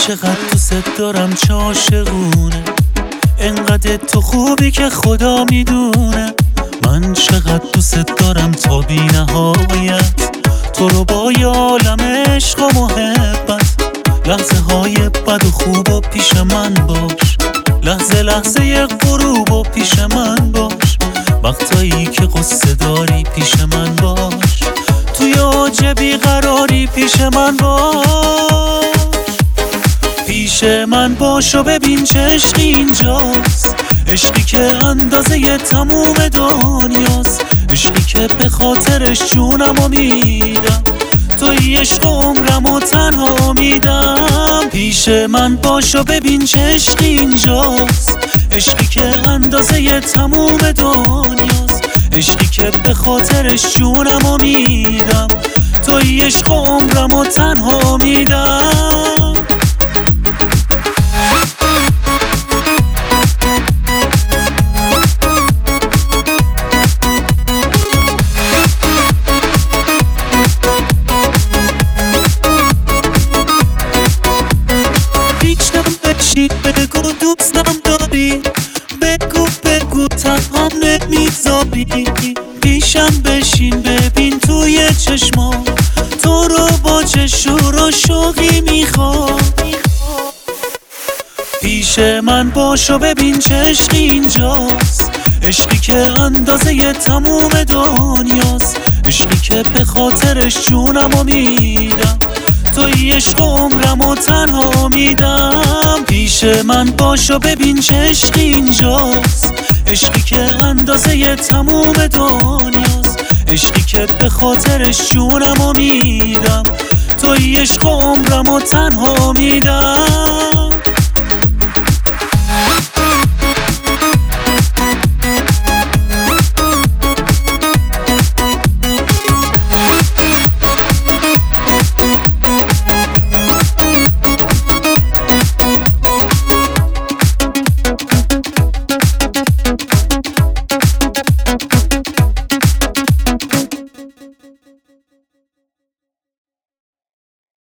چقدر دوست دارم، چه عاشقونه، انقدر تو خوبی که خدا میدونه. من چقدر دوست دارم تا بی نهایت، تو رو با یه عالم عشق و محبت. لحظه های بد و خوب و پیش من باش، لحظه لحظه غروب و پیش من باش. وقتایی که قصه داری پیش من باش، توی اوج بیقراری پیش من باش. پیش من باش و ببین چه عشقی اینجاست، عشقی که اندازه تموم دنیاست، عشقی که به خاطرش جونمو میدم، توی عشق و عمرمو تنها میدم. پیش من باش و ببین چه عشقی اینجاست، عشقی که اندازه تموم دنیاست، عشقی که به خاطرش جونمو میدم، توی عشق و عمرمو تنها میدم. بگو دوستم داری، بگو تنهام نمیذاری. پیشم بشین ببین توی چشمام، تو رو با چه شور و شوقی میخوام. پیش من باش و ببین چه عشقی اینجاست، عشقی که اندازه تموم دنیاست، عشقی که به خاطرش جونمو میدم، توی عشق و عمرمو تنها میدم. پیش من باش و ببین چه عشقی اینجاست، عشقی که اندازه تموم دنیاست، عشقی که به خاطرش جونمو میدم، توی عشق و عمرمو تنها میدم.